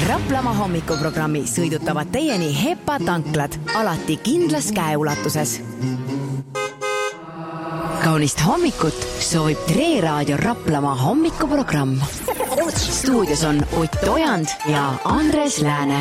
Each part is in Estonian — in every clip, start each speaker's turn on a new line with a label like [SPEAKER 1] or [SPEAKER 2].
[SPEAKER 1] Raplamaa hommikuprogrammi sõidutavad teieni HEPA tanklad, alati kindlas käeulatuses. Kaunist hommikut soovib Tre Raadio Raplamaa hommikuprogramm. Stuudios on Ott Ojand ja Andres Lääne.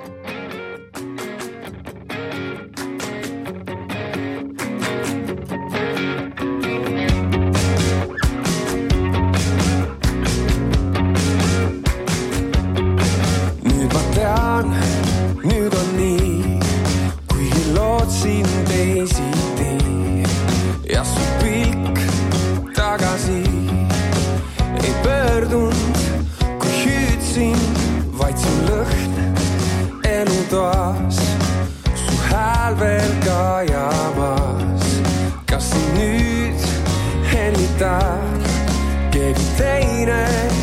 [SPEAKER 2] Nüüd on nii, kuigi lootsin teisiti ja su pilk tagasi ei pöördunud, kui hüüdsin vaid su lõhn elutoas, su hääl veel kajamas. Kas nüüd hellitab keegi teine?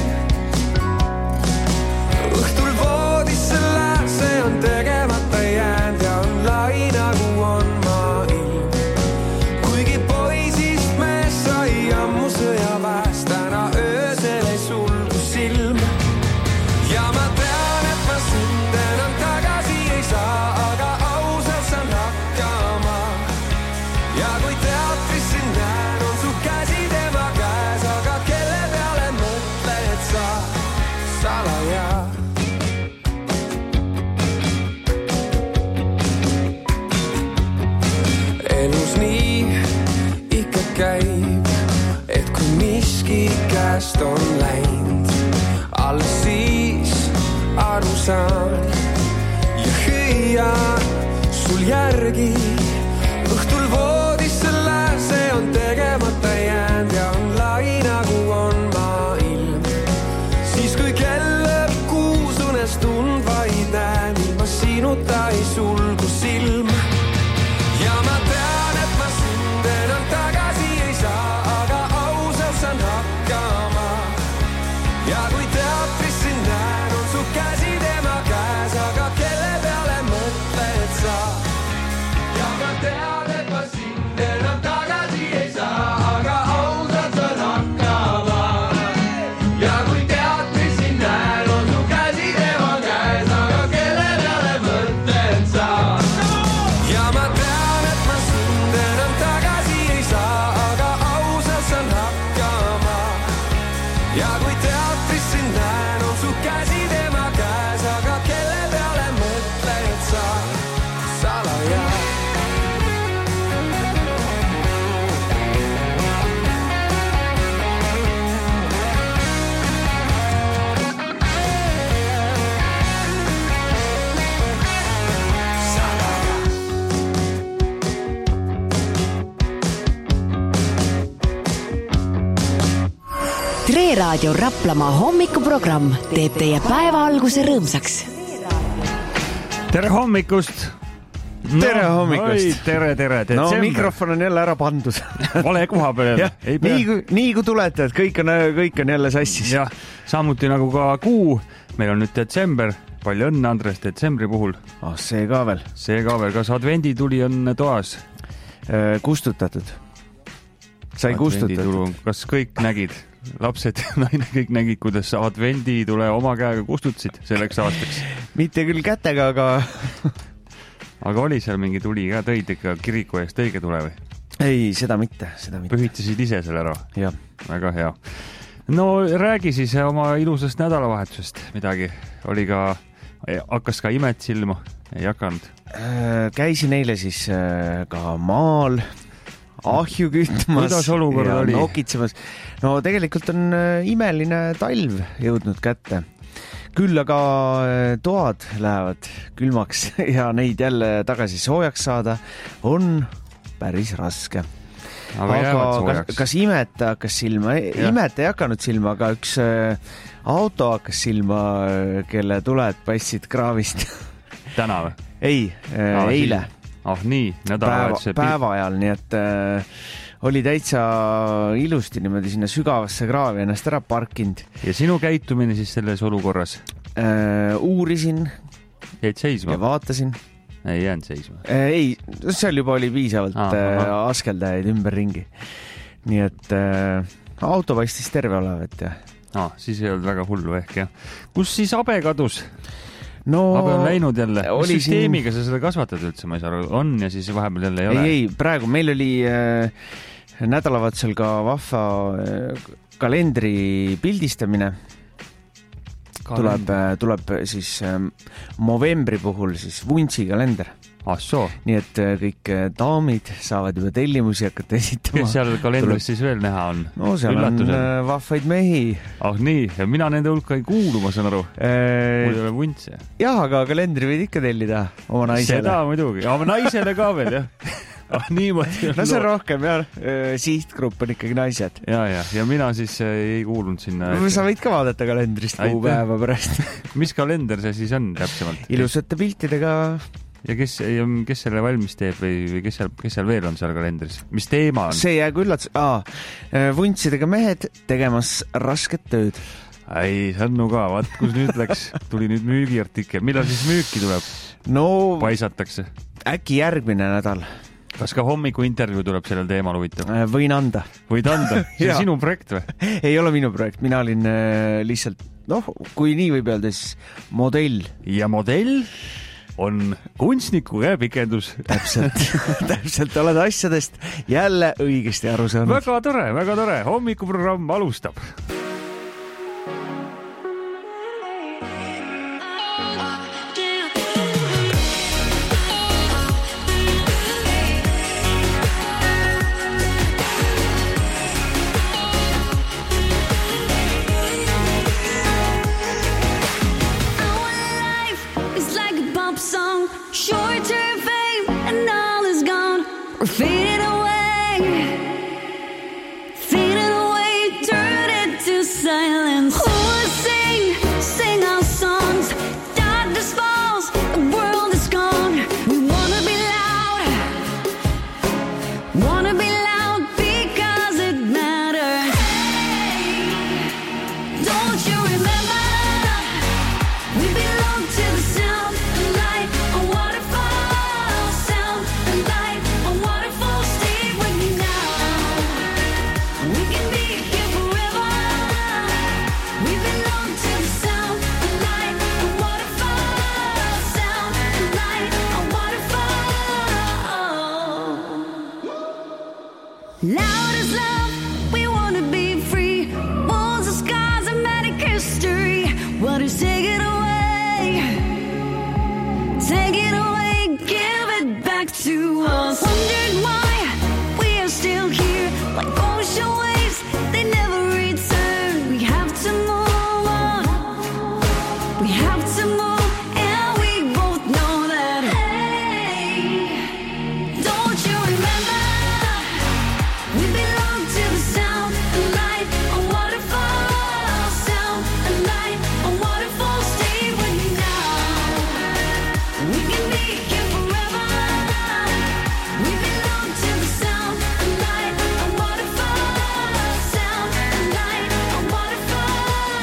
[SPEAKER 2] Õhtul voodisse see on tegemata jäänd ja on lai nagu on maailm. Kuigi poisist mees sai ammu sõjaväest, täna öösel ei sulgu silm. Ja ma tean, et ma sind enam tagasi ei saa, aga ausalt saan hakkama. Ja kui teatris sind näen, on su käsi tema käes, aga kelle peale mõtled sa salaja? Elus nii ikka käib, et kui miski käest on läinud, alles siis aru saan ja hüüan sul järgi. Õhtul voodisse see on tegemata jäänd ja on lai nagu on maailm. Siis kui kell lööb kuus unestund vaid näen, ilma sinuta ei sulgu silm. Ja ma tean, et ma sind enam tagasi ei saa, aga ausalt saan hakkama. Ja kui teatris sind näen, on su käsi tema käes, aga kelle peale mõtled sa? Ja ma tean, et ma sind enam tagasi ei saa, aga ausalt saan hakkama. Ja kui teatris sind näen, on su käsi tema käes, aga kelle peale mõtled sa? Ja ma tean, ja kui teatris sind näen, on su käsi tema käes, aga kelle peale mõtled sa salaja?
[SPEAKER 1] Tre Raadio Raplamaa hommikuprogramm teeb teie päeva alguse rõõmsaks.
[SPEAKER 3] Tere hommikust!
[SPEAKER 4] Tere hommikust!
[SPEAKER 3] Tere.
[SPEAKER 4] No mikrofon on jälle ära pandud.
[SPEAKER 3] Vale koha peal.
[SPEAKER 4] Nii kui tulete, et kõik on jälle sassis.
[SPEAKER 3] Ja, samuti nagu ka kuu. Meil on nüüd detsember. Palju õnne, Andres, detsembri puhul.
[SPEAKER 4] See ka veel.
[SPEAKER 3] Kas advendituli on toas?
[SPEAKER 4] Kustutatud. Sai kustutatud.
[SPEAKER 3] Kas kõik nägid? Lapsed ja naine kõik nägid, kuidas advenditule oma käega kustutasid selleks aastaks.
[SPEAKER 4] Mitte küll kätega,
[SPEAKER 3] aga oli seal mingi tuli ka, tõid ikka kiriku eest õige tule või?
[SPEAKER 4] Ei, seda mitte.
[SPEAKER 3] Pühitasid ise selle ära?
[SPEAKER 4] Jah.
[SPEAKER 3] Väga hea. No räägi siis oma ilusast nädalavahetusest midagi. Hakkas ka imet silma? Ei hakanud?
[SPEAKER 4] Käisin eile siis ka maal ahju kütmas ja nokitsemas. No tegelikult on imeline talv jõudnud kätte. Küll aga toad lähevad külmaks ja neid jälle tagasi soojaks saada on päris raske. Aga kas imet hakkas silma? Imet ei hakanud silma, aga üks auto hakkas silma, kelle tuled paistsid kraavist.
[SPEAKER 3] Täna või?
[SPEAKER 4] Ei, eile.
[SPEAKER 3] Nii, nädalavahetuse
[SPEAKER 4] päeva ajal, nii et oli täitsa ilusti niimoodi sinna sügavasse kraavi ennast ära parkinud.
[SPEAKER 3] Ja sinu käitumine siis selles olukorras?
[SPEAKER 4] Uurisin.
[SPEAKER 3] Jäid seisma?
[SPEAKER 4] Ja vaatasin.
[SPEAKER 3] Ei jäänud seisma?
[SPEAKER 4] Ei, seal juba oli piisavalt askeldajaid ümberringi. Nii et auto paistis terve olevat ja.
[SPEAKER 3] Siis ei olnud väga hullu ehk jah. Kus siis Abe kadus? No, aga on läinud jälle. Mis süsteemiga sa seda kasvatad üldse, ma ei saa aru, on ja siis vahepeal jälle ei ole?
[SPEAKER 4] Ei, praegu meil oli nädalavahetusel ka vahva kalendri pildistamine. Tuleb siis novembri puhul siis Vuntsi kalender. Nii et kõik daamid saavad juba tellimusi hakata esitama.
[SPEAKER 3] Kes seal kalendris siis veel näha on?
[SPEAKER 4] No seal üllatused. On vahvaid mehi.
[SPEAKER 3] Nii, ja mina nende hulka ei kuulu, ma saan aru. Mul ei ole vuntse.
[SPEAKER 4] Jah, aga kalendri võid ikka tellida oma naisele.
[SPEAKER 3] Seda muidugi, aga naisele ka veel, jah. Niimoodi
[SPEAKER 4] no see on rohkem, jah. Sihtgrupp on ikkagi naised.
[SPEAKER 3] Ja mina siis ei kuulunud sinna.
[SPEAKER 4] Sa võid ka vaadata kalendrist kuupäeva pärast.
[SPEAKER 3] Mis kalender see siis on täpsemalt?
[SPEAKER 4] Ilusate piltidega.
[SPEAKER 3] Ja kes selle valmis teeb või kes seal veel on seal kalendris? Mis teema on?
[SPEAKER 4] See jäägu üllatus. Vuntsidega mehed tegemas rasket tööd.
[SPEAKER 3] Ei, Sannu ka. Vaat, kus nüüd läks. Tuli nüüd müügiartikel. Millal siis müüki tuleb?
[SPEAKER 4] No,
[SPEAKER 3] paisatakse.
[SPEAKER 4] Äkki järgmine nädal.
[SPEAKER 3] Kas ka hommiku intervjuu tuleb sellel teemal huvitav?
[SPEAKER 4] Võin anda.
[SPEAKER 3] Võid anda? See on sinu projekt või?
[SPEAKER 4] Ei ole minu projekt. Mina olin lihtsalt, kui nii võib öelda, siis modell.
[SPEAKER 3] Ja modell on kunstniku käepikendus.
[SPEAKER 4] Täpselt oled asjadest jälle õigesti aru saanud.
[SPEAKER 3] Väga tore, väga tore. Hommikuprogramm alustab.
[SPEAKER 5] Fading away, turn it to silence. Who will sing our songs? Darkness falls, the world is gone. We wanna be loud because it matters. Hey, don't you remember? We belong to the sound, the light, a waterfall sound, the light, a waterfall. Stay with me now. We can be here forever. We belong to the sound, the light, a waterfall sound, the light, a waterfall. Loud as love, we wanna be free. Walls of scars, a magic history. What is take it away? Take it away, give it back to us. Wondered why we are still here, like ocean waves, they never return. We have to move on. We have to move, and we both know that. Hey, don't you remember? We belong to the sound, the light, a waterfall sound, a light, a waterfall. Stay with me now. We can be here forever. We belong to the sound, the light, a waterfall sound, a light, a waterfall.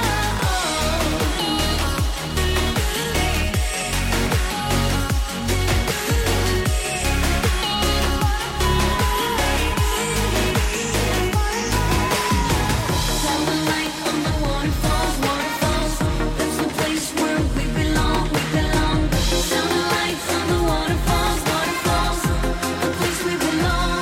[SPEAKER 5] Sound the light on the waterfalls, waterfalls. That's the place where we belong, we belong. Sound the lights on the waterfalls, waterfalls. The place we belong.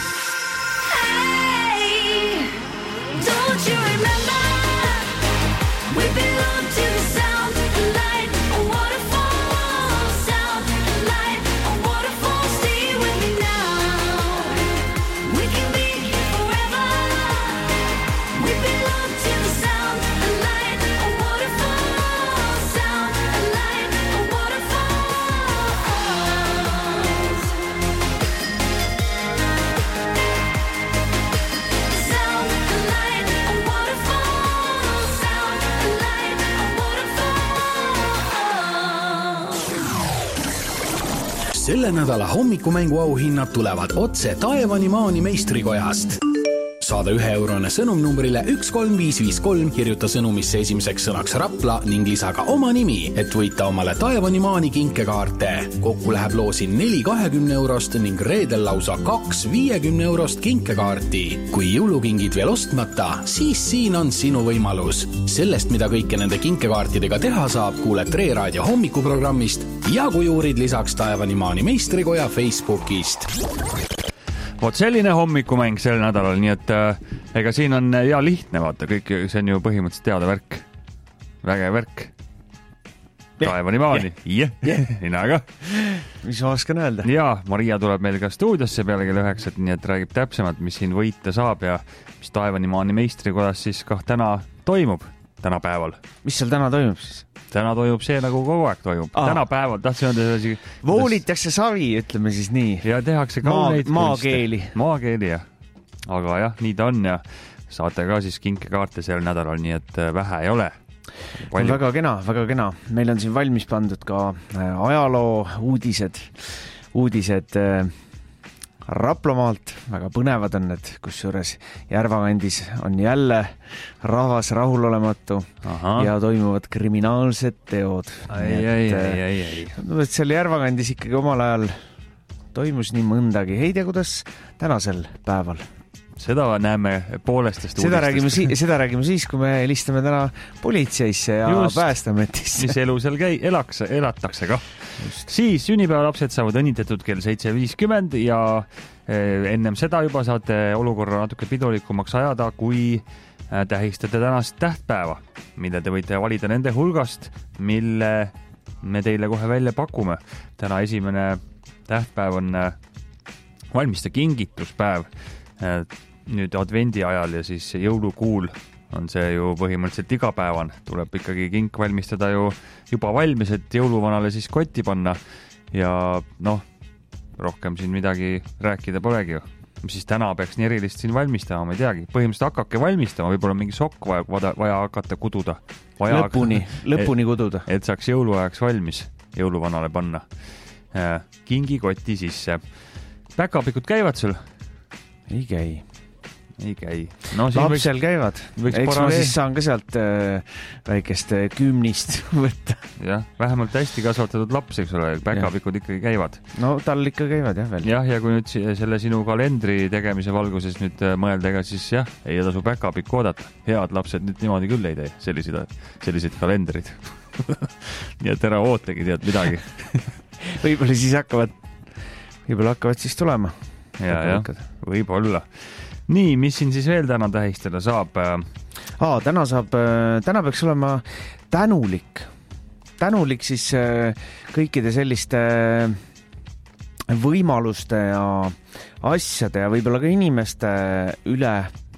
[SPEAKER 5] Hey, don't you remember? We belong to the sound, the light, a waterfall sound, the light, a waterfall. Stay with me now. We can be here forever. We belong to the sound, the light, a waterfall sound, the light, a waterfall. Sound, the light, a waterfall sound, the light, a waterfall.
[SPEAKER 6] Selle nädala hommikumängu auhinnad tulevad otse Taevani maani meistrikojast. Saada 1 eurone sõnum numbrile 13553, kirjuta sõnumisse esimeseks sõnaks Rapla ning lisa ka oma nimi, et võita omale Taevanimaani kinkekaarte. Kokku läheb loosi 4 20 eurost ning reedel lausa 2 50 eurost kinkekaarti. Kui jõulukingid veel ostmata, siis siin on sinu võimalus. Sellest, mida kõike nende kinkekaartidega teha saab, kuuled Tre Raadio hommikuprogrammist ja kui uurid lisaks Taevanimaani meistrikoja Facebookist.
[SPEAKER 3] Vot selline hommikumäng sel nädalal, nii et ega siin on ja lihtne, vaata, kõik see on ju põhimõtteliselt teada värk. Väge värk. Taevanimaani. Inaga.
[SPEAKER 4] Mis ma oskan öelda?
[SPEAKER 3] Ja, Maria tuleb meil ka stuudiosse peale kell 9, nii et räägib täpsemalt, mis siin võita saab ja mis Taevanimaani meistrikojas siis ka täna toimub, täna päeval.
[SPEAKER 4] Mis seal täna toimub siis?
[SPEAKER 3] Täna toimub see, nagu kogu aeg toimub. Täna päeval tahtsin öelda
[SPEAKER 4] voolitakse savi, ütleme siis nii.
[SPEAKER 3] Ja tehakse kauneid
[SPEAKER 4] maakeeli.
[SPEAKER 3] Maakeeli, jah. Aga jah, nii ta on ja saate ka siis kinkekaarte sel nädalal, nii et vähe ei ole.
[SPEAKER 4] Väga kena, väga kena. Meil on siin valmis pandud ka ajaloo uudised Raplamaalt, väga põnevad on need, kus juures Järvakandis on jälle rahvas rahulolematu ja toimuvad kriminaalsed teod.
[SPEAKER 3] Ei.
[SPEAKER 4] Seal Järvakandis ikkagi omal ajal toimus nii mõndagi. Ei tea, kuidas tänasel päeval?
[SPEAKER 3] Seda näeme poolestest
[SPEAKER 4] uudistest. Seda räägime siis, kui me helistame täna politseisse ja päästeametisse.
[SPEAKER 3] Mis elu seal elatakse ka. Siis sünnipäevalapsed saavad õnnitetud kell 7.50 ja ennem seda juba saate olukorra natuke pidulikumaks ajada, kui tähistate tänast tähtpäeva, mille te võite valida nende hulgast, mille me teile kohe välja pakume. Täna esimene tähtpäev on valmista kingituspäev. Nüüd advendi ajal ja siis jõulukuul on see ju põhimõtteliselt igapäevan. Tuleb ikkagi kink valmistada ju juba valmis, et jõuluvanale siis kotti panna ja rohkem siin midagi rääkida polegi ju. Mis siis täna peaks nii erilist siin valmistama, ma ei teagi. Põhimõtteliselt hakake valmistama, võib-olla mingi sokk vaja hakata kududa.
[SPEAKER 4] Lõpuni kududa.
[SPEAKER 3] Et saaks jõuluajaks valmis jõuluvanale panna. Kingi kotti sisse. Päkapikud käivad sul?
[SPEAKER 4] Ei käi.
[SPEAKER 3] No,
[SPEAKER 4] lapsel käivad. Eks ma siis saan ka sealt väikest kümnist võtta.
[SPEAKER 3] Jah, vähemalt hästi kasvatatud laps, eks ole, päkapikud ikkagi käivad.
[SPEAKER 4] No tal ikka käivad jah veel.
[SPEAKER 3] Jah, ja kui nüüd selle sinu kalendri tegemise valguses nüüd mõelda, ega siis jah, ei tasu päkapikku oodata. Head lapsed nüüd niimoodi küll ei tee, sellised kalendrid. Nii et ära ootegi, tead midagi.
[SPEAKER 4] Võib-olla hakkavad siis tulema.
[SPEAKER 3] Ja, võib-olla. Nii, mis siin siis veel täna tähistada saab?
[SPEAKER 4] Täna peaks olema tänulik. Tänulik siis kõikide selliste võimaluste ja asjade ja võib-olla ka inimeste üle,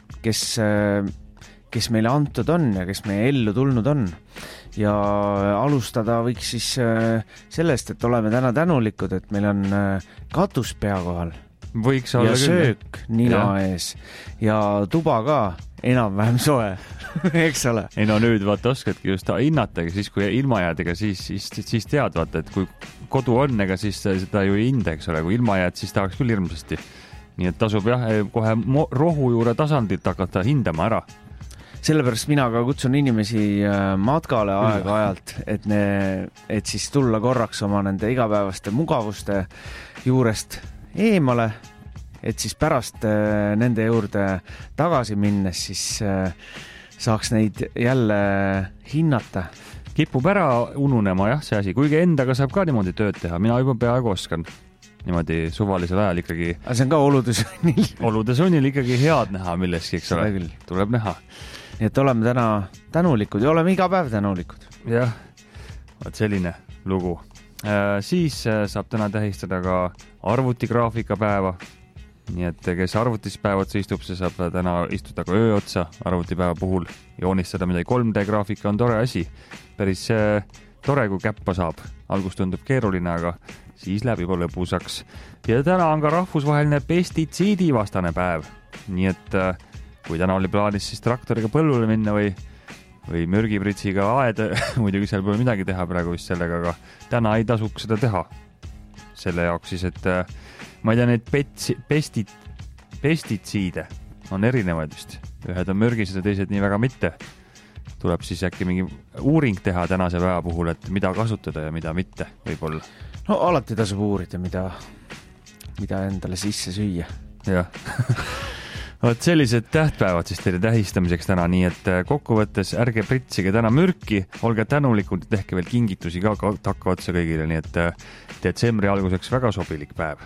[SPEAKER 4] kes meile antud on ja kes meie ellu tulnud on. Ja alustada võiks siis sellest, et oleme täna tänulikud, et meil on katus pea kohal.
[SPEAKER 3] Võiks olla
[SPEAKER 4] ja söök nina ees ja tuba ka enam-vähem soe, eks ole.
[SPEAKER 3] Ei no nüüd vaata oskadki just hinnatagi, siis kui ilma jääd, ega siis tead vaata, et kui kodu on, ega siis seda ju ei hinda, eks ole, kui ilma jääd, siis tahaks küll hirmsasti. Nii et tasub jah, kohe rohu juure tasandilt hakata hindama ära.
[SPEAKER 4] Sellepärast mina ka kutsun inimesi matkale aeg-ajalt, et siis tulla korraks oma nende igapäevaste mugavuste juurest eemale, et siis pärast nende juurde tagasi minnes siis saaks neid jälle hinnata.
[SPEAKER 3] Kipub ära ununema jah see asi, kuigi endaga saab ka niimoodi tööd teha, mina juba peaaegu oskan niimoodi suvalisel ajal ikkagi.
[SPEAKER 4] Aga see on ka
[SPEAKER 3] olude sunnil ikkagi head näha milleski, eks ole, tuleb näha.
[SPEAKER 4] Nii et oleme täna tänulikud ja oleme iga päev tänulikud.
[SPEAKER 3] Jah, vaat selline lugu. Siis saab täna tähistada ka arvutigraafika päeva. Nii et kes arvutispäevad istub, see saab täna istuda ka öö otsa arvutipäeva puhul. Joonistada midagi 3D graafika on tore asi. Päris tore, kui käppa saab. Algus tundub keeruline, aga siis läheb juba lõbusaks. Ja täna on ka rahvusvaheline pestitsiidivastane päev. Nii et kui täna oli plaanis siis traktoriga põllule minna või mürgipritsiga aed, muidugi seal pole midagi teha praegu vist sellega, aga täna ei tasuks seda teha. Selle jaoks siis, et ma ei tea, neid pestitsiide, on erinevaid vist. Ühed on mürgised ja teised nii väga mitte. Tuleb siis äkki mingi uuring teha tänase päeva puhul, et mida kasutada ja mida mitte võib-olla.
[SPEAKER 4] No alati tasub uurida, mida endale sisse süüa.
[SPEAKER 3] Jah. Võt sellised tähtpäevad siis teile tähistamiseks täna, nii et kokkuvõttes ärge pritsige täna mürki, olge tänulikud ja tehke veel kingitusi ka takka otsa kõigile, nii et detsembri alguseks väga sobilik päev.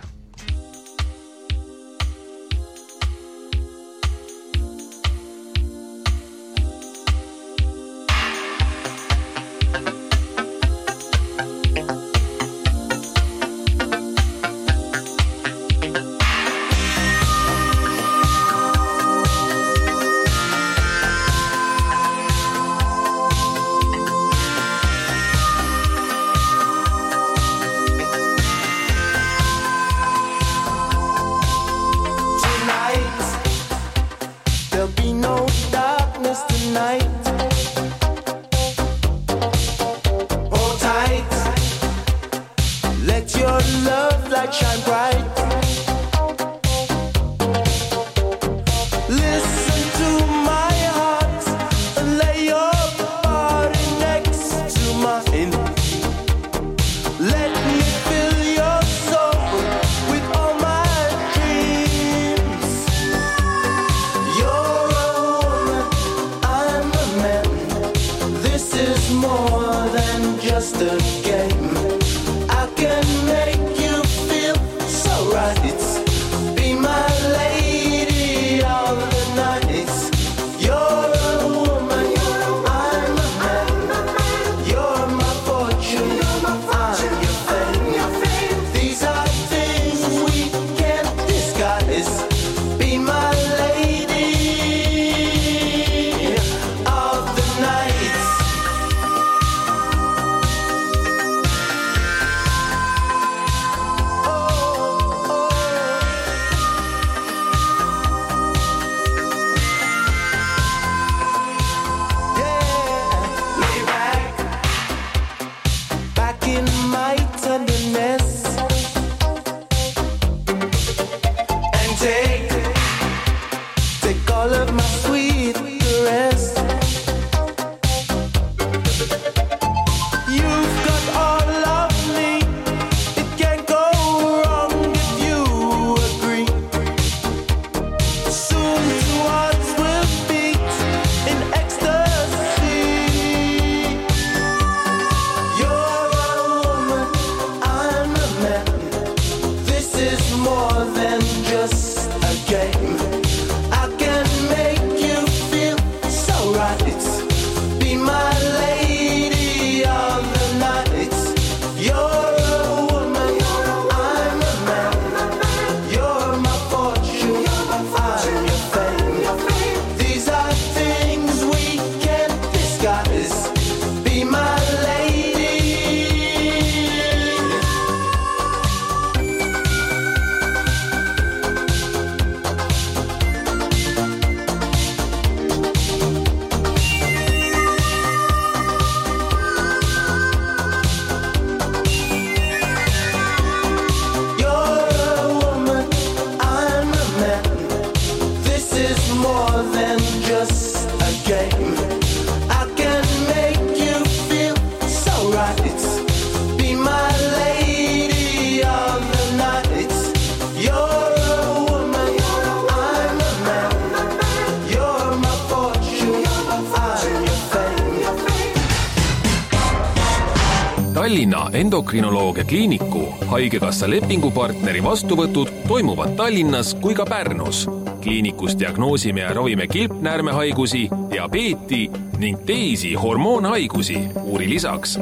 [SPEAKER 7] Tallinna endokrinoloogia kliiniku haigekassa lepingupartneri vastuvõtud toimuvad Tallinnas kui ka Pärnus. Kliinikus diagnoosime ja ravime kilpnäärmehaigusi, diabeeti ning teisi hormoonhaigusi. Uuri lisaks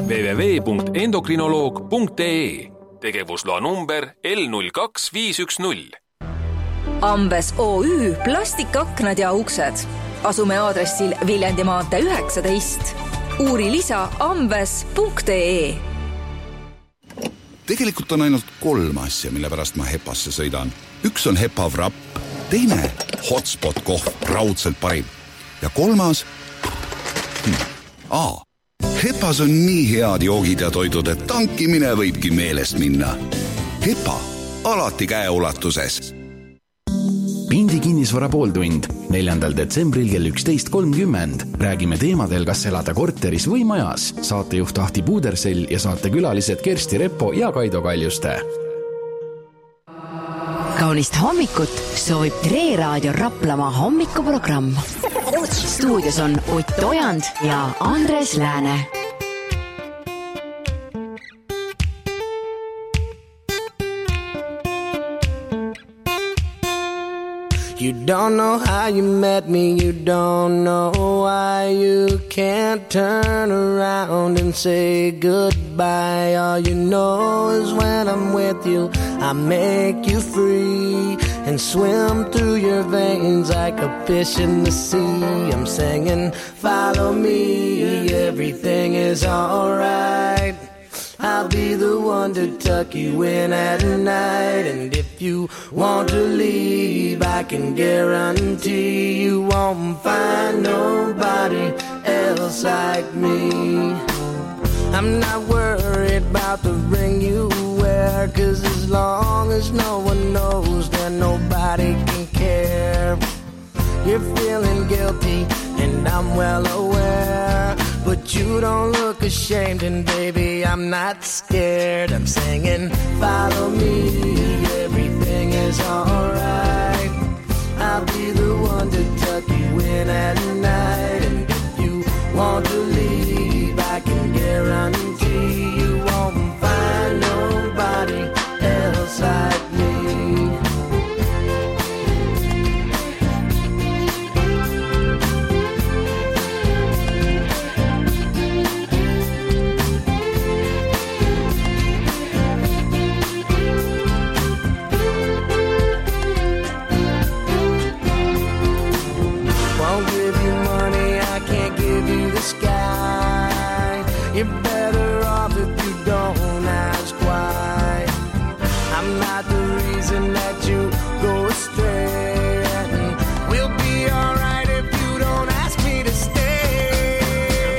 [SPEAKER 7] www.endokrinoloog.ee. Tegevusloa number L02510.
[SPEAKER 8] Ambes OÜ plastikaknad ja uksed. Asume aadressil Viljandi maantee 19. Uuri lisa ambes.ee.
[SPEAKER 9] Tegelikult on ainult 3 asja, mille pärast ma Hepasse sõidan. Üks on Hepa Wrap, teine Hotspot kohv, raudselt parim. Ja 3. Hepas on nii head joogid ja toidud, et tankimine võibki meelest minna. Hepa, alati käeulatuses.
[SPEAKER 6] Pindi kinnisvara pooltund 4. detsembril kell 11.30. Räägime teemadel, kas elada korteris või majas. Saatejuht Ahti Puudersell ja saatekülalised Kersti Repo ja Kaido Kaljuste.
[SPEAKER 1] Kaunist hommikut soovib Tre Raadio Raplamaa hommikuprogramm. Stuudios on Ott Ojand ja Andres Lääne.
[SPEAKER 10] You don't know how you met me, you don't know why you can't turn around and say goodbye. All you know is when I'm with you, I make you free and swim through your veins like a fish in the sea. I'm singing, follow me, everything is alright. I'll be the one to tuck you in at night. And if you want to leave, I can guarantee you won't find nobody else like me. I'm not worried about the ring you wear, 'cause as long as no one knows, then nobody can care. You're feeling guilty and I'm well aware, but you don't look ashamed, and baby, I'm not scared. I'm singing, follow me, everything is alright. I'll be the one to tuck you in at night. And if you want to leave, I can guarantee you won't find nobody else like me. You're better off if you don't ask why. I'm not the reason that you go astray, and we'll be alright if you don't ask me to stay.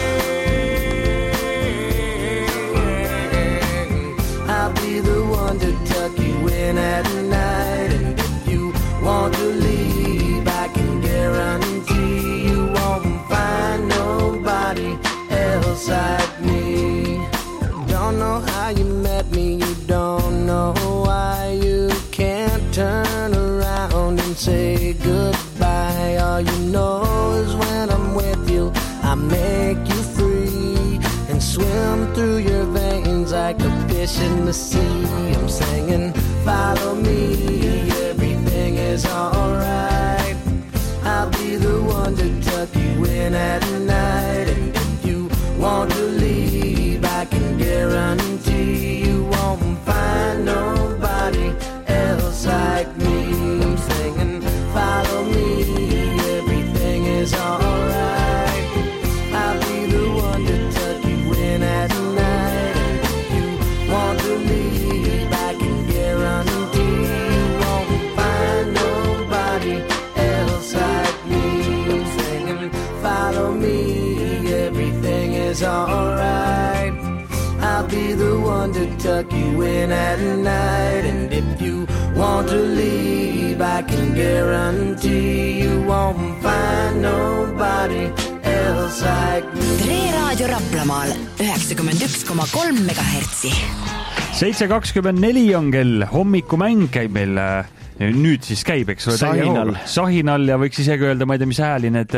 [SPEAKER 10] I'll be the one to tuck you in at night. And if you want to leave, I can guarantee you won't find nobody else like me. Don't know how you met me, you don't know why you can't turn around and say goodbye. All you know is when I'm with you, I make you free and swim through your veins like a fish in the sea. I'm singing, follow me, everything is alright. I'll be the one to tuck you in at night. And if you want to leave, I can guarantee you won't find nobody else like me. I'm singing, follow me, everything is alright. I'll be the one to tuck you in at night. And if you want to leave, I can guarantee you won't find nobody else like me. I'm singing, follow me, everything is alright. I'll be the one to tuck you in at night. And if you want to leave, I can guarantee you won't find nobody else like me.
[SPEAKER 1] Tre Raadio Raplamaal 91,3 MHz.
[SPEAKER 3] 7:24 on kell, hommikumäng käib meil nüüd siis käib, eks ole, sahinal ja võiks isegi öelda, ma ei tea, mis hääli need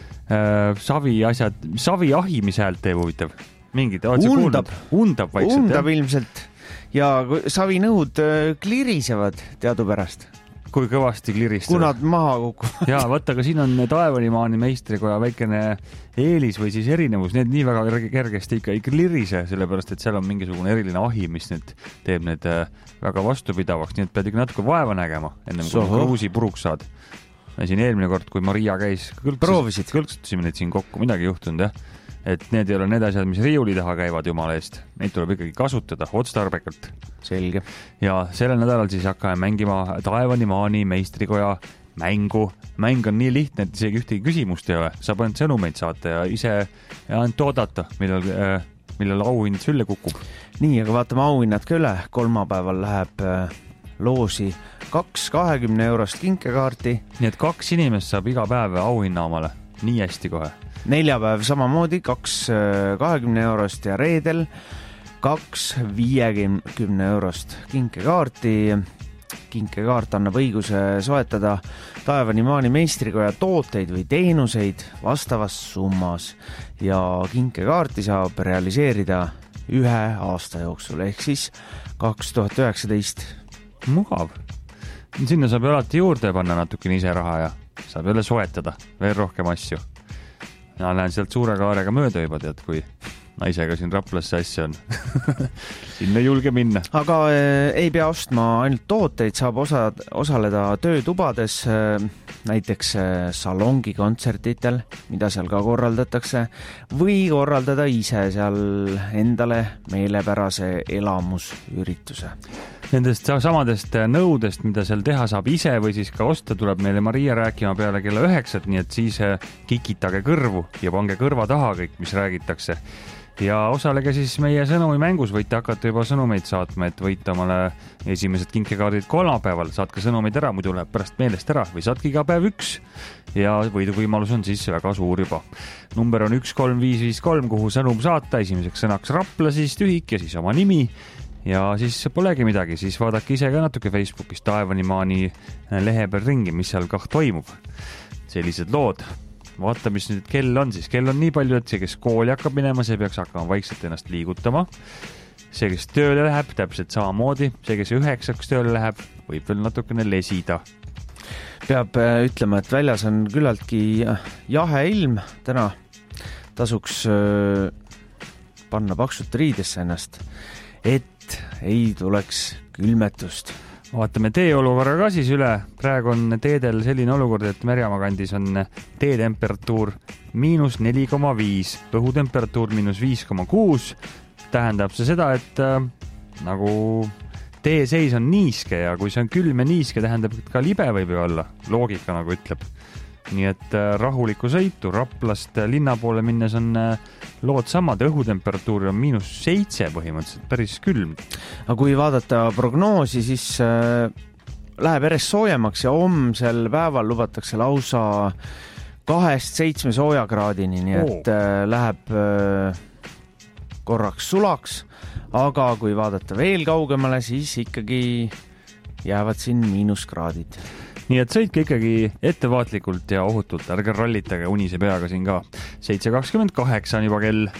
[SPEAKER 3] savi asjad, savi ahimise häält teeb huvitav. Mingid, undab vaikselt.
[SPEAKER 4] Undab ilmselt ja savinõud klirisevad teadupärast.
[SPEAKER 3] Kui kõvasti kliristavad.
[SPEAKER 4] Kui nad maha kukuvad.
[SPEAKER 3] Jaa, vaata, aga siin on Taevanimaani meistrikoja väikene eelis või siis erinevus. Need nii väga kergesti ikka ei klirise, sellepärast, et seal on mingisugune eriline ahi, mis need teeb need väga vastupidavaks. Nii et pead ikka natuke vaeva nägema, ennem kui kruusi puruks saad. Ja siin eelmine kord, kui Maria käis, kõlksutasime neid siin kokku, midagi juhtunud, jah. Et need ei ole need asjad, mis riiuli taha käivad jumala eest. Neid tuleb ikkagi kasutada otstarbekalt.
[SPEAKER 4] Selge.
[SPEAKER 3] Ja sellel nädalal siis hakkame mängima Taevanimaani meistrikoja mängu. Mäng on nii lihtne, et isegi ühtegi küsimust ei ole. Saab ainult sõnumeid saata ja ise ainult oodata, millal auhinnad sülle kukub.
[SPEAKER 4] Nii, aga vaatame auhinnad ka üle. Kolmapäeval läheb loosi 2 20 € kinkekaarti.
[SPEAKER 3] Nii et 2 inimest saab iga päev auhinna omale. Nii hästi kohe.
[SPEAKER 4] Neljapäev samamoodi 2 20 € ja reedel 2 50 € kinkekaarti. Kinkekaart annab õiguse soetada Taevani-Maani meistrikoja tooteid või teenuseid vastavas summas ja kinkekaarti saab realiseerida 1 aasta jooksul ehk siis 2019.
[SPEAKER 3] Mugav. Sinna saab ju alati juurde panna natukene ise raha ja saab jälle soetada veel rohkem asju. Ja lähen sealt suure kaarega mööda juba tead, kui naisega siin Raplasse asja on. Sinna julge minna.
[SPEAKER 4] Aga ei pea ostma ainult tooteid, saab osaleda töötubades, näiteks salongi kontsertitel, mida seal ka korraldatakse, või korraldada ise seal endale meelepärase elamusürituse.
[SPEAKER 3] Nendest samadest nõudest, mida seal teha saab ise või siis ka osta, tuleb meile Maria rääkima peale kella 9, nii et siis kikitage kõrvu ja pange kõrva taha kõik, mis räägitakse. Ja osalege siis meie sõnumi mängus, võite hakata juba sõnumeid saatma, et võita omale esimesed kinkekaardid kolmapäeval, saatke sõnumeid ära, muidu läheb pärast meelest ära või saatke iga päev 1 ja võiduvõimalus on siis väga suur juba. Number on 13553, kuhu sõnum saata, esimeseks sõnaks Rapla, siis tühik ja siis oma nimi ja siis polegi midagi, siis vaadake ise ka natuke Facebookis Taevani-Maani lehe peal ringi, mis seal kah toimub. Sellised lood. Vaata, mis nüüd kell on siis. Kell on nii palju, et see, kes kooli hakkab minema, see peaks hakkama vaikselt ennast liigutama. See, kes tööle läheb, täpselt samamoodi. See, kes 9 tööle läheb, võib veel natukene lesida.
[SPEAKER 4] Peab ütlema, et väljas on küllaltki jahe ilm. Täna tasuks panna paksut riidesse ennast, et ei tuleks külmetust.
[SPEAKER 3] Vaatame teeolukorra ka siis üle. Praegu on teedel selline olukord, et Märjamaa kandis on teetemperatuur -4,5, õhutemperatuur -5,6. Tähendab see seda, et nagu teeseis on niiske ja kui see on külm ja niiske, tähendab, et ka libe võib ju olla. Loogika nagu ütleb. Nii et rahulikku sõitu. Raplast linna poole minnes on lood samad, õhutemperatuur on -7 põhimõtteliselt, päris külm.
[SPEAKER 4] Aga kui vaadata prognoosi, siis läheb järjest soojemaks ja homsel päeval lubatakse lausa 2-7 soojakraadini, nii et läheb korraks sulaks, aga kui vaadata veel kaugemale, siis ikkagi jäävad siin -kraadid.
[SPEAKER 3] Nii et sõitke ikkagi ettevaatlikult ja ohutult, ärge rallitage unise peaga siin ka. 7.28 on juba kell.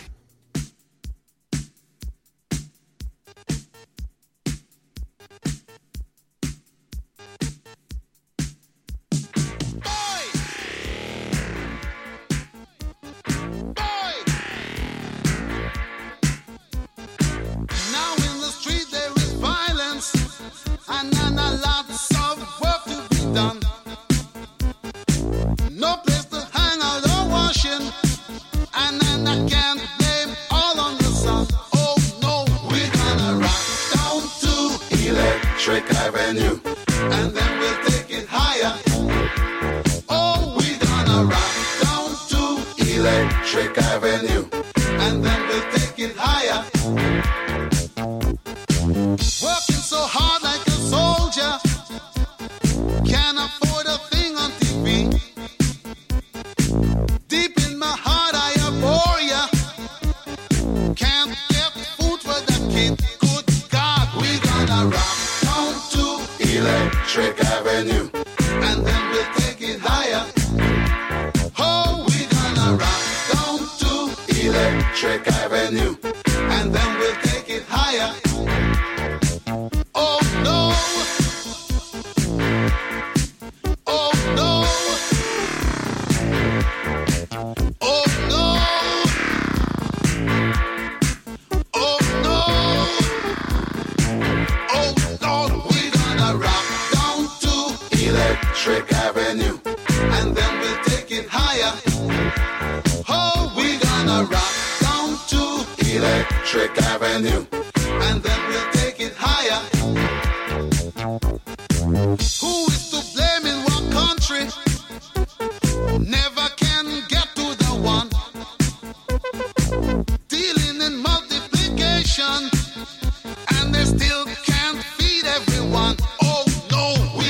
[SPEAKER 11] And they still can't feed everyone. Oh no, we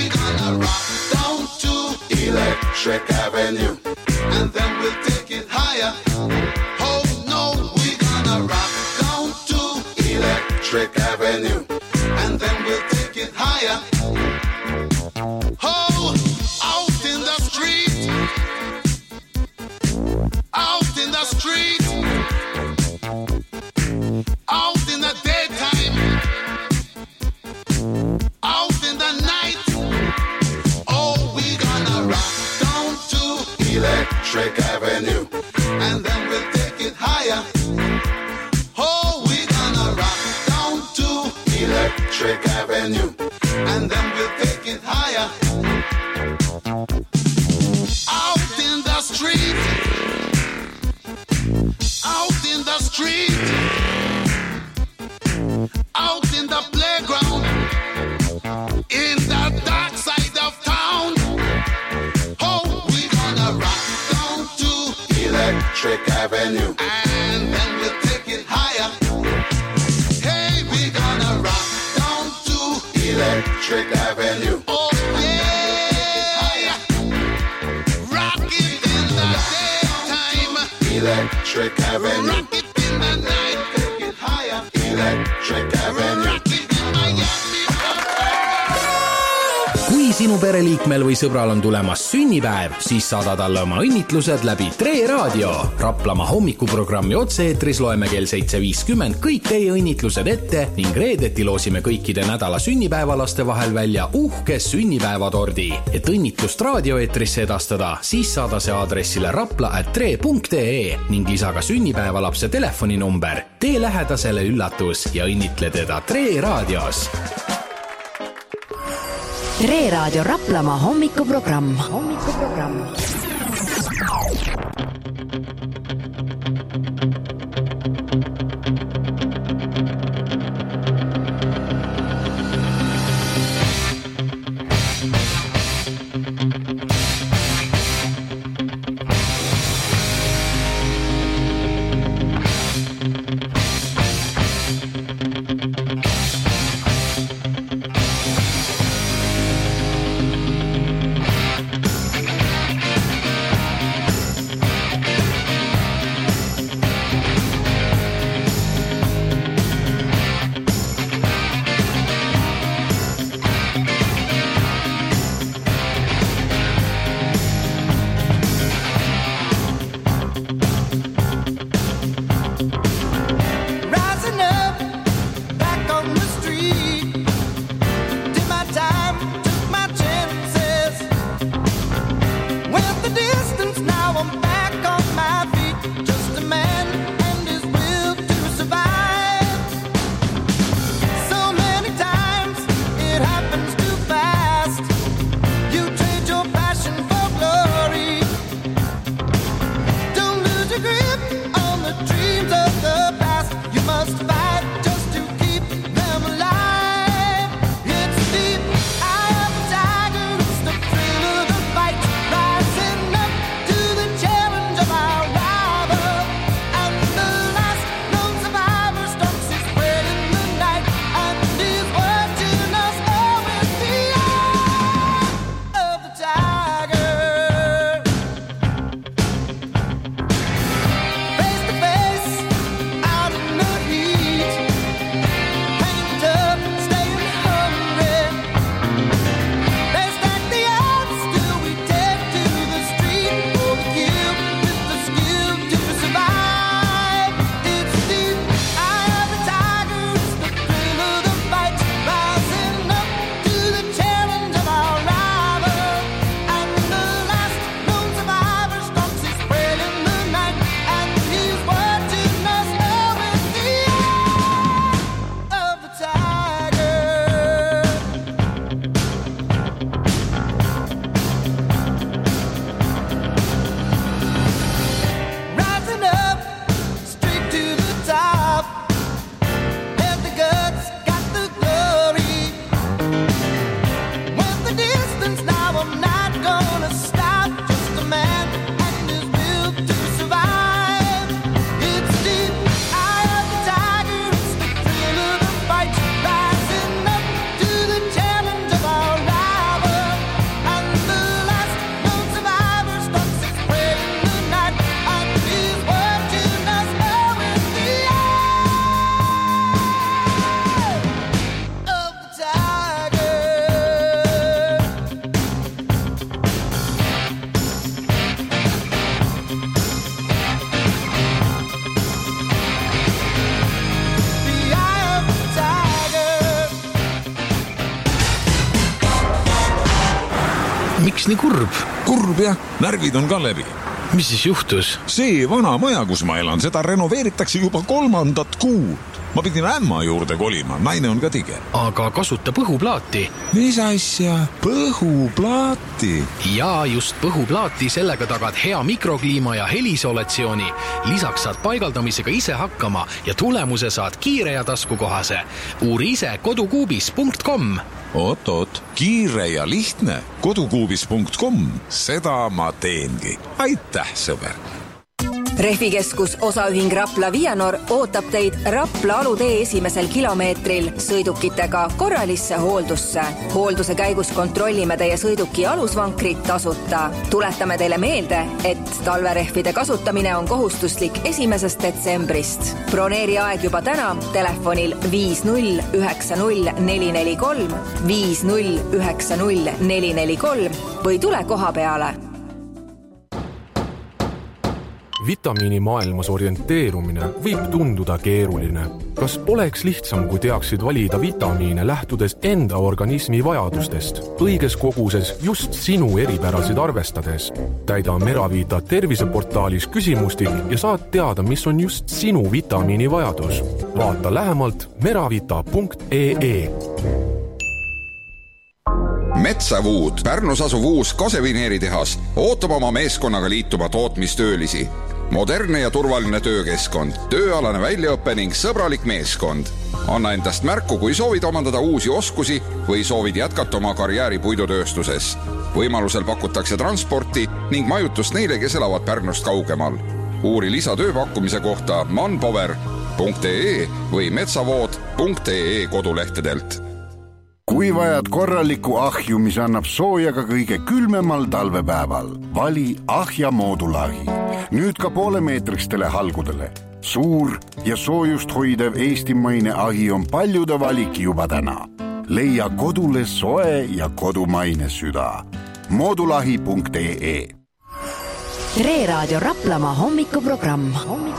[SPEAKER 11] and then we'll take it higher. Oh no, we're gonna rock down to Electric Avenue, and then we'll take it higher. Oh, out in the street, out in the street, out in the daytime, out in the night. Oh, we're gonna rock down to Electric Avenue, and then we'll take it higher. Oh, we're gonna rock down to Electric Avenue, and then we'll take it higher. Out in the street, out in the street, out in the playground, in the dark side of town. Oh, we're gonna rock down to Electric Avenue, and then we'll take it higher. Hey, we're gonna rock down to Electric Avenue. Oh yeah, rock it in the daytime, Electric Avenue. Rock it in the night, take it higher, Electric Avenue. Rock it in Miami.
[SPEAKER 6] Kui sinu pereliikmel või sõbral on tulemas sünnipäev, siis saada talle oma õnnitlused läbi Tre Raadio. Raplamaa hommikuprogrammi otse-eetris loeme kell 7.50 kõik teie õnnitlused ette ning reedeti loosime kõikide nädala sünnipäevalaste vahel välja uhke sünnipäevatordi. Et õnnitlust raadioeetrisse edastada, siis saada see aadressile rapla@tre.ee ning lisa ka sünnipäevalapse telefoninumber. Tee lähedasele üllatus ja õnnitle teda Tre Raadios.
[SPEAKER 1] Tre Raadio Raplamaa hommikuprogramm.
[SPEAKER 6] nii kurb?
[SPEAKER 12] Kurb jah, närvid on ka läbi.
[SPEAKER 6] Mis siis juhtus?
[SPEAKER 12] See vana maja, kus ma elan, seda renoveeritakse juba 3. kuud. Ma pidin ämma juurde kolima, naine on ka tige.
[SPEAKER 6] Aga kasuta põhuplaati.
[SPEAKER 12] Mis asja? Põhuplaati?
[SPEAKER 6] Jaa, just põhuplaati, sellega tagad hea mikrokliima ja helisolatsiooni. Lisaks saad paigaldamisega ise hakkama ja tulemuse saad kiire ja taskukohase. Uuri ise kodukuubis.com.
[SPEAKER 12] Oot, kiire ja lihtne. Kodukuubis.com. Seda ma teengi. Aitäh, sõber!
[SPEAKER 8] Rehvikeskus osaühing Rapla Vianor ootab teid Rapla alutee esimesel kilomeetril sõidukitega korralisse hooldusse. Hoolduse käigus kontrollime teie sõiduki alusvankrit tasuta. Tuletame teile meelde, et talverehvide kasutamine on kohustuslik 1. detsembrist. Broneeri aeg juba täna telefonil 5090 443, 5090 443 või tule koha peale.
[SPEAKER 13] Vitamiinimaailmas orienteerumine võib tunduda keeruline. Kas poleks lihtsam, kui teaksid valida vitamiine lähtudes enda organismi vajadustest, õiges koguses just sinu eripärasid arvestades? Täida Meravita terviseportaalis küsimustik ja saad teada, mis on just sinu vitamiini vajadus. Vaata lähemalt meravita.ee.
[SPEAKER 9] Metsavuud, Pärnus asuv uus kasevineeritehas ootab oma meeskonnaga liituma tootmistöölisi. Modernne ja turvaline töökeskkond, tööalane väljaõppe ning sõbralik meeskond. Anna endast märku, kui soovid omandada uusi oskusi või soovid jätkata oma karjääri puidutööstuses. Võimalusel pakutakse transporti ning majutust neile, kes elavad Pärnust kaugemal. Uuri lisatööpakkumise kohta manpower.ee või metsavood.ee kodulehtedelt.
[SPEAKER 14] Kui vajad korralikku ahju, mis annab sooja ka kõige külmemal talvepäeval, vali ahja moodulahi. Nüüd ka poolemeetristele halgudele. Suur ja soojust hoidev eestimaine ahi on paljude valik juba täna. Leia kodule soe ja kodumaine süda. Moodulahi.ee.
[SPEAKER 1] Tre Raadio Raplamaa hommikuprogramm.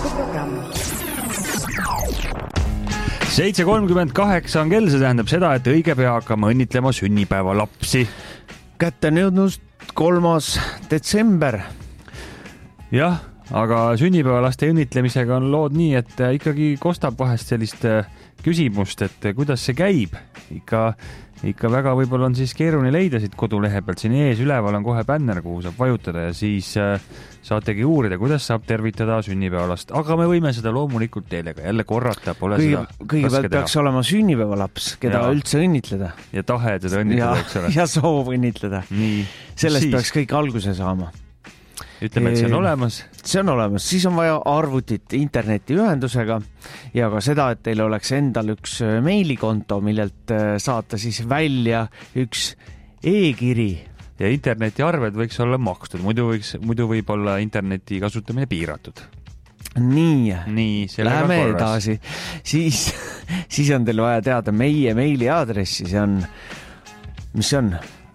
[SPEAKER 3] 7:38 on kell, see tähendab seda, et õige pea hakkame õnnitlema sünnipäeva lapsi.
[SPEAKER 4] Kätte on jõudnud 3. detsember.
[SPEAKER 3] Jah, aga sünnipäeva laste õnnitlemisega on lood nii, et ikkagi kostab vahest sellist küsimust, et kuidas see käib. Ikka väga võib-olla on siis keeruline leida siit kodulehe pealt. Siin ees üleval on kohe bänner, kuhu saab vajutada ja siis saategi uurida, kuidas saab tervitada sünnipäevalast. Aga me võime seda loomulikult teile ka jälle korrata.
[SPEAKER 4] Kõigepealt peaks olema sünnipäevalaps, keda üldse õnnitleda.
[SPEAKER 3] Ja tahe teda õnnitleda, eks ole.
[SPEAKER 4] Ja soov õnnitleda. Sellest peaks kõik alguse saama.
[SPEAKER 3] Ütleme, et see on olemas.
[SPEAKER 4] See on olemas. Siis on vaja arvutit interneti ühendusega ja ka seda, et teil oleks endal üks meilikonto, millelt saata siis välja üks e-kiri.
[SPEAKER 3] Ja internetiarved võiks olla makstud, muidu võib olla interneti kasutamine piiratud.
[SPEAKER 4] Nii, läheme edasi. Siis on teil vaja teada meie meiliaadressi, see on, mis see on?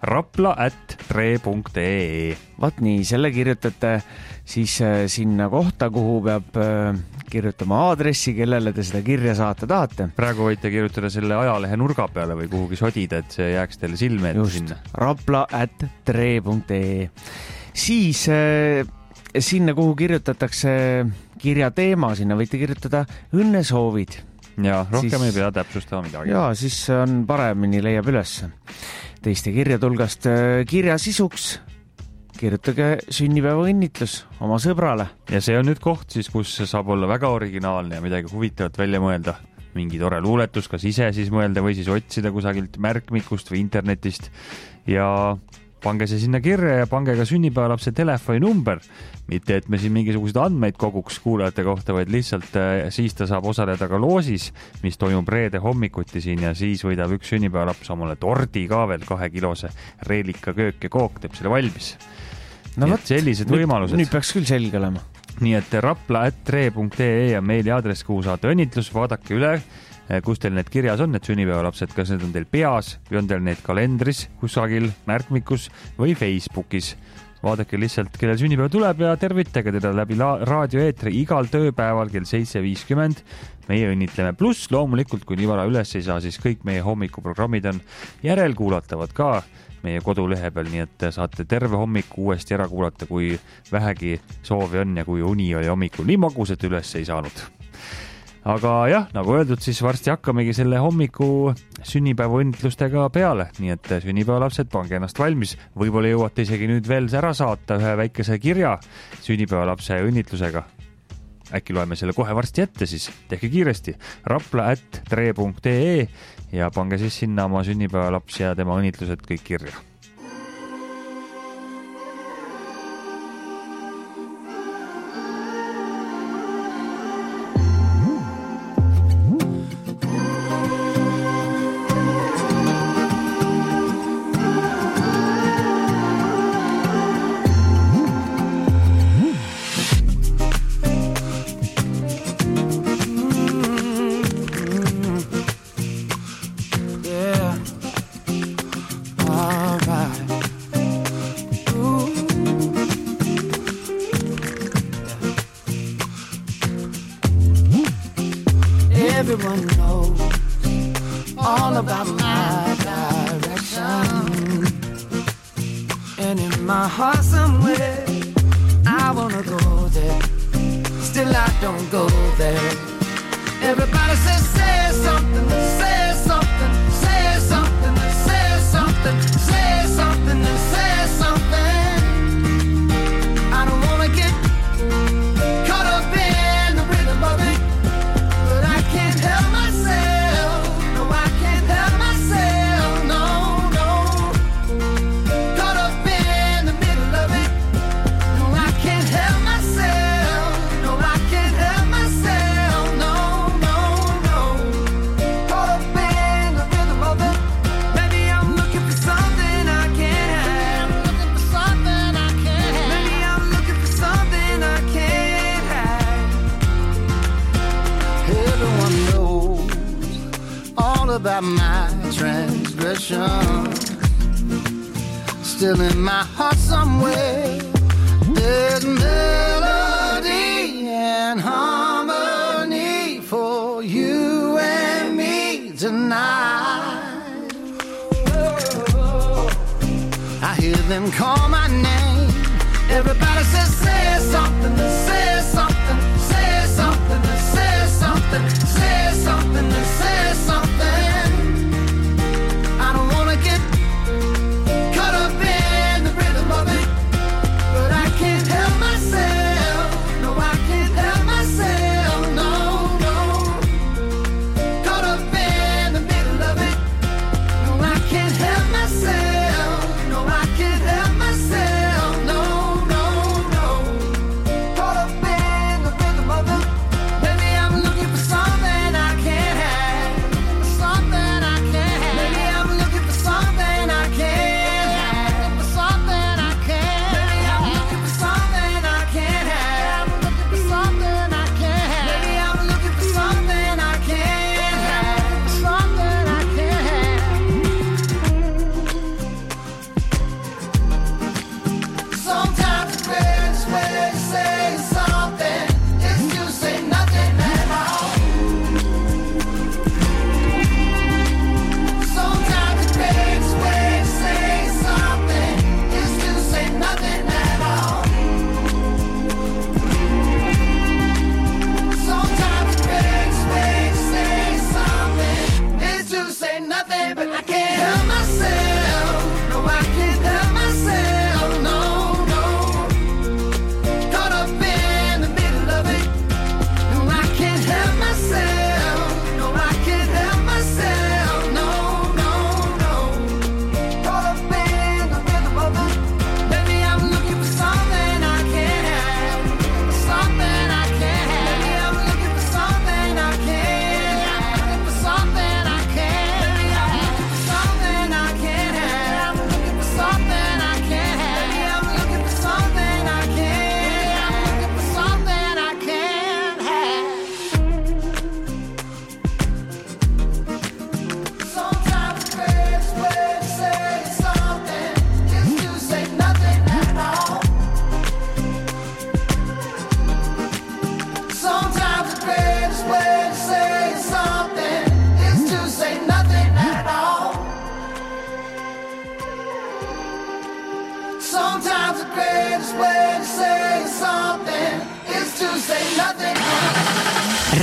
[SPEAKER 3] rapla@tre.ee.
[SPEAKER 4] Vaat nii, selle kirjutate siis sinna kohta, kuhu peab kirjutama aadressi, kellele te seda kirja saata tahate.
[SPEAKER 3] Praegu võite kirjutada selle ajalehe nurga peale või kuhugi sodida, et see jääks teile silme ette sinna.
[SPEAKER 4] rapla@tre.ee. Siis sinna, kuhu kirjutatakse kirja teema, sinna võite kirjutada õnnesoovid.
[SPEAKER 3] Ja rohkem ei pea täpsustama midagi.
[SPEAKER 4] Ja siis on paremini leiab üles. Teiste kirjatulgast kirja sisuks kirjutage sünnipäeva õnnitlus oma sõbrale.
[SPEAKER 3] Ja see on nüüd koht siis, kus saab olla väga originaalne ja midagi huvitavat välja mõelda. Mingi tore luuletus, kas ise siis mõelda või siis otsida kusagilt märkmikust või internetist. Ja pange see sinna kirja ja pange ka sünnipäevalapse telefoninumber. Mitte, et me siin mingisuguseid andmeid koguks kuulajate kohta, vaid lihtsalt siis ta saab osaleda ka loosis, mis toimub reede hommikuti siin ja siis võidab üks sünnipäevalaps omale tordi ka veel 2-kilose reelika köök ja kook teeb selle valmis.
[SPEAKER 4] No võt,
[SPEAKER 3] sellised võimalused.
[SPEAKER 4] Nüüd peaks küll selge olema.
[SPEAKER 3] Nii et rapla@tre.ee ja meiliaadress, kuhu saate õnnitlus, vaadake üle, kus teil need kirjas on, need sünnipäevalapsed, kas need on teil peas või on teil need kalendris kusagil, märkmikus või Facebookis. vaadake lihtsalt, kellel sünnipäev tuleb ja tervitage teda läbi raadioeetri igal tööpäeval kell 7.50. Meie õnnitleme. Pluss loomulikult, kui nii vara üles ei saa, siis kõik meie hommikuprogrammid on järelkuulatavad ka meie kodulehe peal, nii et saate terve hommiku uuesti ära kuulata, kui vähegi soovi on ja kui uni oli hommikul nii magus, et üles ei saanud. Aga jah, nagu öeldud, siis varsti hakkamegi selle hommiku sünnipäeva õnnitlustega peale, nii et sünnipäevalapsed, pange ennast valmis. Võib-olla jõuate isegi nüüd veel ära saata ühe väikese kirja sünnipäevalapse õnnitlusega. Äkki loeme selle kohe varsti ette, siis tehke kiiresti rapla@tre.ee ja pange siis sinna oma sünnipäevalaps ja tema õnnitlused kõik kirja.
[SPEAKER 10] Everyone knows all about my direction, and in my heart somewhere I wanna go there, still I don't go there. Everybody says say something, say something, say something, say something, say something, say something. I don't wanna get caught up in the rhythm of it, but I can't help myself. No, I can't help myself. No, no. Caught up in the middle of it. No, I can't help myself. No, I can't help myself. No, no, no. Caught up in the rhythm of it. Maybe I'm looking for something I can't have. Looking for something I can't have. Maybe I'm looking for something I can't have. Everyone knows all about my transgression. Still in my heart somewhere there's melody and harmony for you and me tonight. I hear them call my name. Everybody says say something, say something, say something, say something, say something, say something. I don't wanna get caught up in the rhythm of it, but I can't help myself. No, I can't help myself. No, no. Caught up in the middle of it. No, I can't help myself. No, I can't help myself. No, no.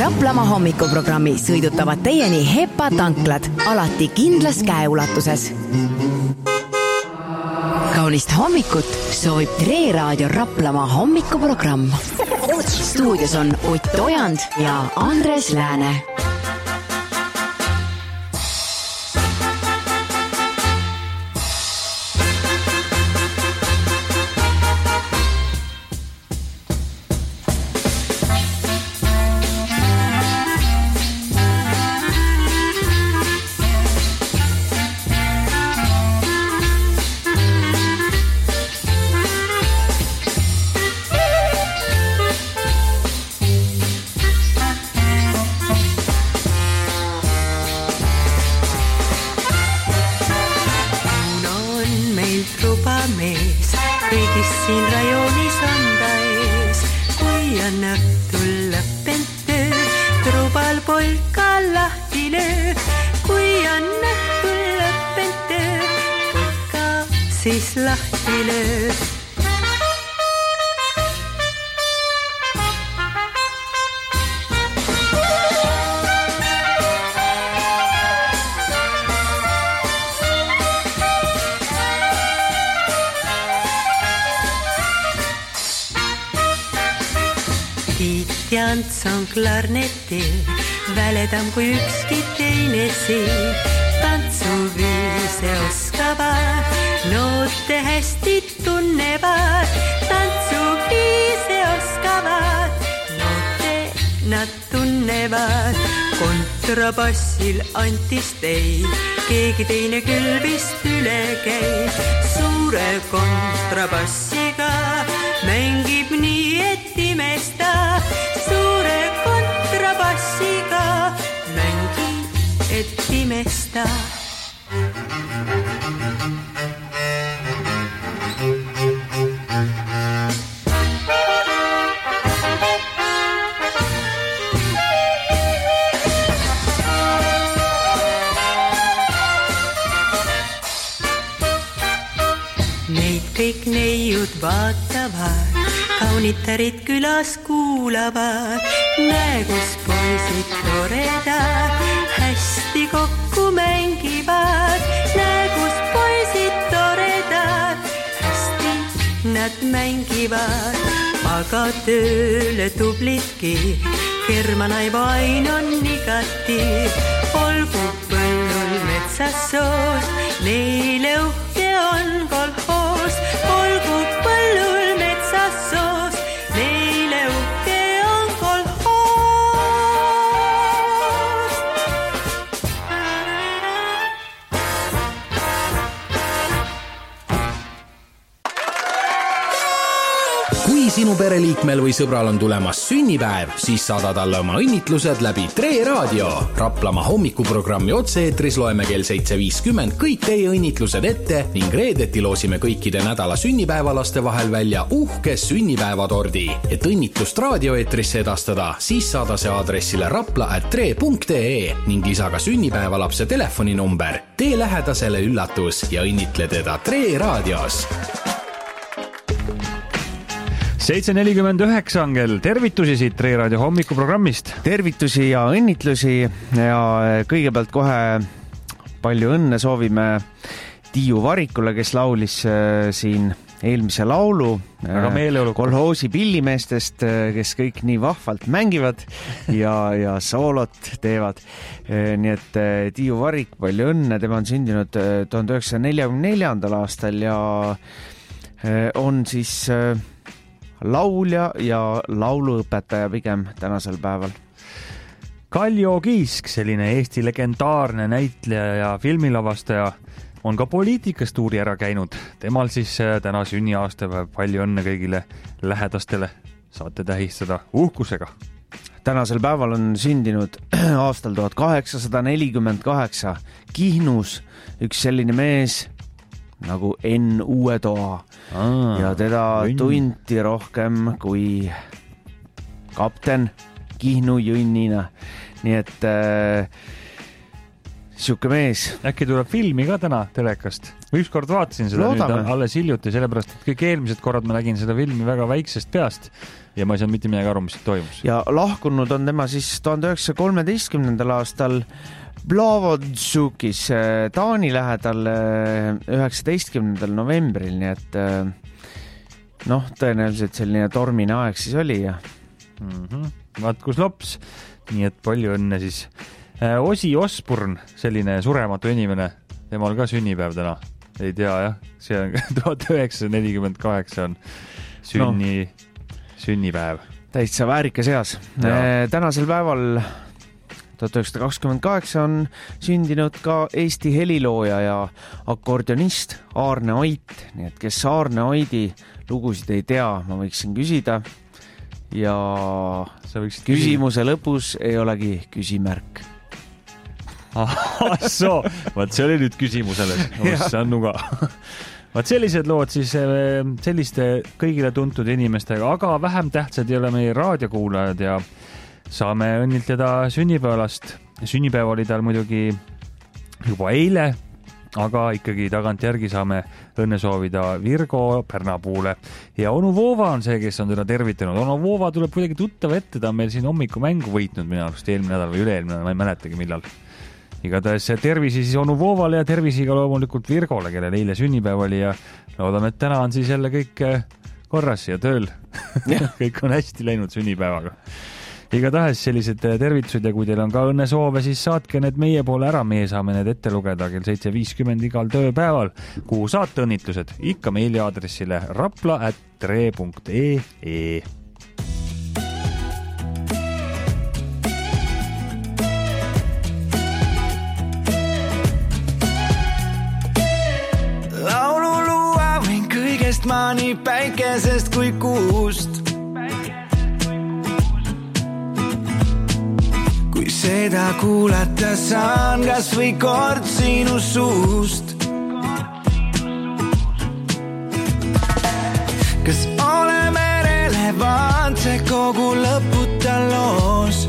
[SPEAKER 1] Raplamaa hommikuprogrammi sõidutavad teieni HEPA tanklad, alati kindlas käeulatuses. Kaunist hommikut soovib Tre Raadio Raplamaa hommikuprogramm. Stuudios on Ott Ojand ja Andres Lääne.
[SPEAKER 15] Siis lahti lööb. Tiit Jants on klarnetil, väledam kui ükski teine siin. Tantsuviise oskavad, noote hästi tunnevad. Tantsuviise oskavad, noote nad tunnevad. Kontrabassil antis teid, keegi teine küll vist üle käib. Suure kontrabassiga mängib nii, et imestab. Suure kontrabassiga mängib, et imestab. Neid kõik neiud vaatavad, kaunitarid külas kuulavad. Näegus poisid toredad, hästi kokku mängivad. Näegus poisid toredad, hästi nad mängivad. Aga tööle tublidki, Kermanaivo Ain on igati. Olgu põllul metsas soos, neile uhke on kolhoos. Olgu põllul metsas soos, neile uhke on kolhoos.
[SPEAKER 6] Kui sinu pereliikmel või sõbral on tulemas sünnipäev, siis saada talle oma õnnitlused läbi Tre Raadio. Raplamaa hommikuprogrammi otse-eetris loeme kell 7.50 kõik teie õnnitlused ette ning reedeti loosime kõikide nädala sünnipäevalaste vahel välja uhke sünnipäevatordi. Et õnnitlust raadioeetrisse edastada, siis saada see aadressile rapla@tre.ee ning lisa ka sünnipäevalapse telefoninumber. Tee lähedasele üllatus ja õnnitle teda Tre Raadios.
[SPEAKER 3] 7.49 Angel, tervitusi siit Tre Raadio hommikuprogrammist.
[SPEAKER 4] Tervitusi ja õnnitlusi ja kõigepealt kohe palju õnne soovime Tiiu Varikule, kes laulis siin eelmise laulu kolhoosi pillimeestest, kes kõik nii vahvalt mängivad ja soolot teevad. Nii et Tiiu Varik, palju õnne, tema on sündinud 1944. aastal ja on siis laulja ja lauluõpetaja pigem tänasel päeval.
[SPEAKER 3] Kaljo Kiisk, selline Eesti legendaarne näitleja ja filmilavastaja, on ka poliitikas tuuri ära käinud. Temal siis täna sünniaastapäev, palju õnne kõigile lähedastele. Saate tähistada uhkusega.
[SPEAKER 4] Tänasel päeval on sündinud aastal 1848 Kihnus üks selline mees nagu Enn Uuetoa ja teda tunti rohkem kui kapten Kihnu Jünnina. Nii et siuke mees.
[SPEAKER 3] Äkki tuleb filmi ka täna telekast? Ükskord vaatasin seda nüüd alles hiljuti, sellepärast, et kõik eelmised korrad ma nägin seda filmi väga väiksest peast. ja ma ei saanud mitte midagi aru, mis toimus.
[SPEAKER 4] Ja lahkunud on tema siis 1913. aastal Blavodsukis Taani lähedal 19. novembril, nii et tõenäoliselt selline tormine aeg siis oli ja
[SPEAKER 3] vaat kus lops, nii et palju õnne siis. Ozzy Osbourne, selline surematu inimene, temal ka sünnipäev täna, ei tea jah, see on 1948 on sünnipäev.
[SPEAKER 4] Täitsa väärikas eas. Tänasel päeval 1928 on sündinud ka Eesti helilooja ja akordionist Aarne Ait, nii et kes Aarne Aidi lugusid ei tea, ma võiksin küsida ja küsimuse lõpus ei olegi küsimärk.
[SPEAKER 3] Vaat see oli nüüd küsimusele, see on nuga. Vaat sellised lood siis selliste kõigile tuntud inimestega, aga vähem tähtsad ei ole meie raadiokuulajad ja saame õnnitleda sünnipäevast. Sünnipäev oli tal muidugi juba eile, aga ikkagi tagantjärgi saame õnne soovida Virgo Pärnapuule. Ja Onu Voova on see, kes on teda tervitanud. Onu Voova tuleb kuidagi tuttav ette, ta on meil siin hommikumängu võitnud minu arust eelmine nädal või üle-eelmine, ma ei mäletagi millal. Igatahes tervisi siis Onu Voovale ja tervisiga loomulikult Virgole, kellel eile sünnipäev oli ja loodame, et täna on siis jälle kõik korras ja tööl. Kõik on hästi läinud sünnipäevaga. Igatahes sellised tervitused ja kui teil on ka õnnesoove, siis saatke need meie poole ära. Meie saame need ette lugeda kell 7.50 igal tööpäeval, kuhu saate õnnitlused ikka meiliaadressile rapla@tre.ee.
[SPEAKER 10] Laululuua võin kõigest ma nii päikesest kui kuust. Kui seda kuulata saan kas või kord sinu suust. Kas oleme relevantse kogu lõputa loos?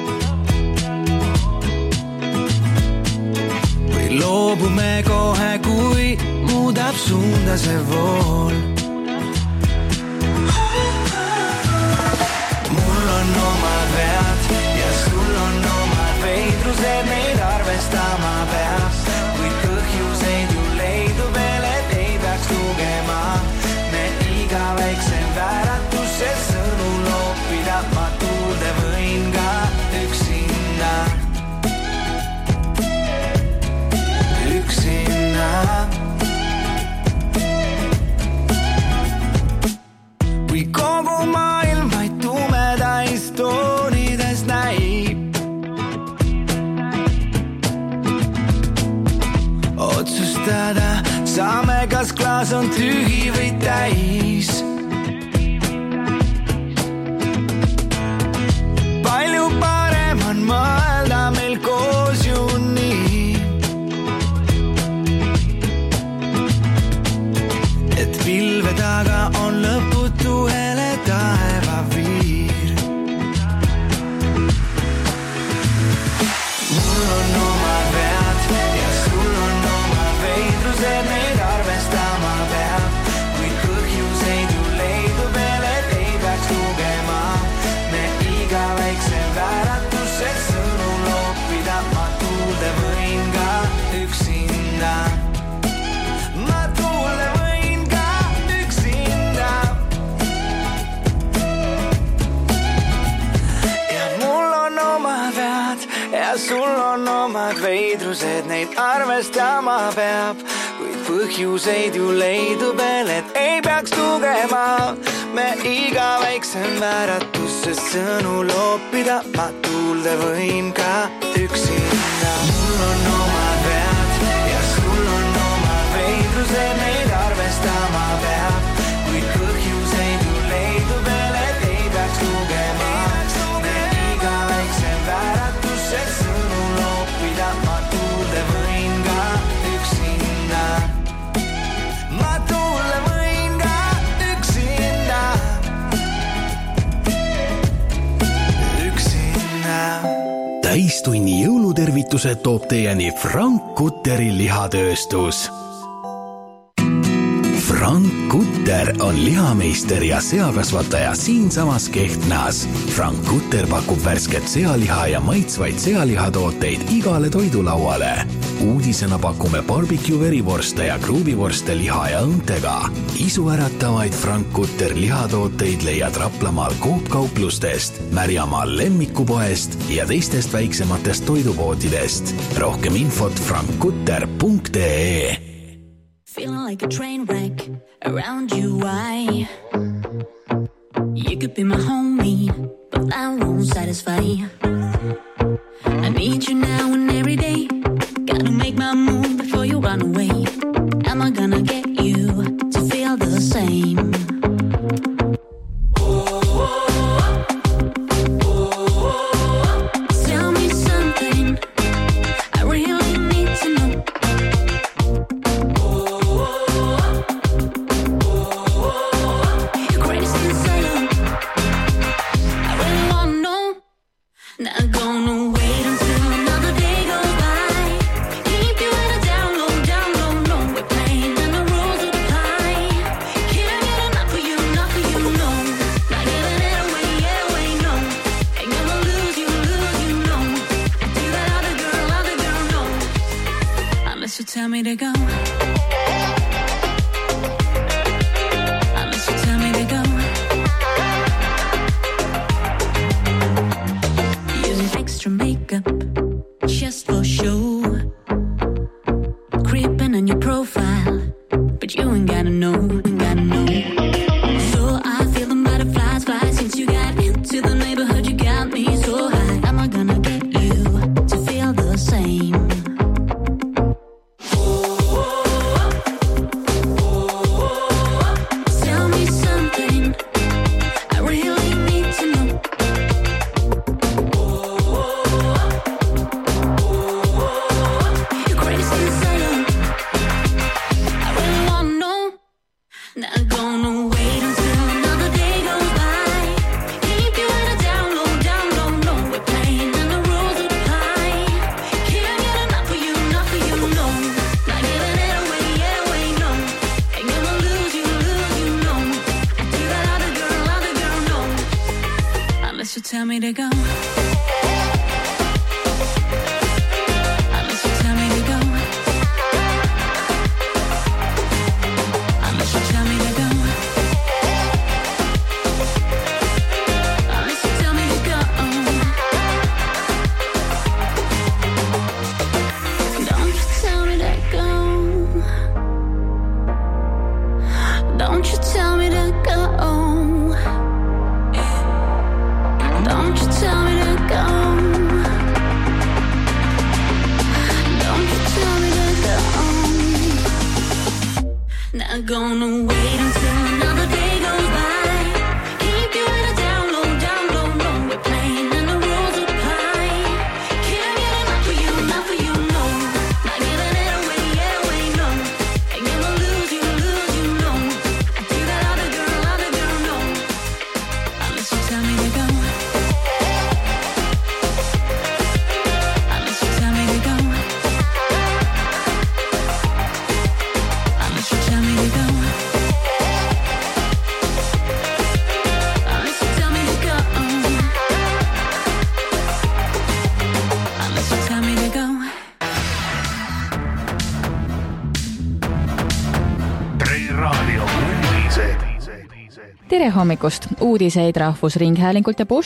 [SPEAKER 10] Või loobume kohe, kui muudab suunda see vool? Mul on omad vead ja sul on omad veidrused, neid arvestama peab. Kuid põhjuseid ju leidu veel, et ei peaks lugema. Me iga väiksem vääratus, sõnu loopida ma tuulde võin ka üksinda. Üksinda. Kui kogu maailm vaid tumedais toonides näib, otsustada saame, kas klaas on tühi või täis. Palju parem on mõelda meil koos ju nii, et pilve taga on lõputu hele taevaviir. Mul on omad vead ja sul on omad veidrused, neid arvestama peab. Kuid põhjuseid ju leidu veel, et ei peaks lugema. Me iga väiksem vääratus, sõnu loopida ma tuulde võin ka üksinda. Ma tuulde võin ka üksinda. Ja mul on omad vead ja sul on omad veidrused, neid arvestama peab. Kuid põhjuseid ju leidub veel, et ei peaks lugema. Me iga väiksem vääratus, sõnu loopida ma tuulde võin ka üksinda. Mul on omad vead ja sul on omad veidrused, neid arvestama peab. Kuid põhjuseid ju leidub veel, et ei peaks lugema. Me iga väiksem vääratus, sõnu loopida ma tuulde võin ka üksinda. Ma tuulde võin ka üksinda. Üksinda.
[SPEAKER 6] Täistunni jõulutervitused toob teieni Frank Kutteri lihatööstus. Frank Kutter on lihameister ja seakasvataja siinsamas Kehtnas. Frank Kutter pakub värsket sealiha ja maitsvaid sealihatooteid igale toidulauale. Uudisena pakume barbecue verivorste ja kruubivorste liha ja õuntega. Isuäratavaid Frank Kutter lihatooteid leiad Raplamaal Coop-kauplustest, Märjamaal Lemmikupoest ja teistest väiksematest toidupoodidest. Rohkem infot frankkutter.ee.
[SPEAKER 5] Feeling like a train wreck around you, why? You could be my homie, but that won't satisfy. I need you now and every day. Gotta make my move before you run away. Am I gonna get you to feel the same? Tell me something I really need to know. You're crazy inside. I really wanna know. Not gonna wait until another day goes by. Keep you at a down low, no. We're playing and the rules apply. Can't get enough of you, no. Not giving it away, no. Ain't gonna lose you, no. Do that other girl, no. Unless you tell me to go. Unless you tell me to go. Using extra makeup just for show. Creeping on your profile, but you ain't gotta know. So I feel the butterflies fly since you got into the neighborhood. You got me so high. Am I gonna get you to feel the same? Tell me something I really need to know. You're crazy inside. I really wanna know. Not gonna wait until another day goes by. Keep you at a down low, no. We're playing and the rules apply. Can't get enough of you, no. Not giving it away, no. Ain't gonna lose you, no. Do that other girl, no. Unless you tell me to go. Unless you tell me to go. Unless you tell me to go. Unless you tell me to go. Don't you tell me to go. Don't you tell me to go. Don't you tell me to go. Don't you tell me to go. Not gonna wait until another day goes by. Keep you at a down low, no. We're playing and the rules apply. Can't get enough of you, no. Not giving it away, no. Ain't gonna lose you, no. Do that other girl, no. Unless you tell me to go. Unless you tell me to go. Unless you tell me to go. Unless you tell me to go. Unless you tell me to go.
[SPEAKER 16] Tre Raadio uudised.
[SPEAKER 17] Tere hommikust! Uudiseid Rahvusringhäälingult ja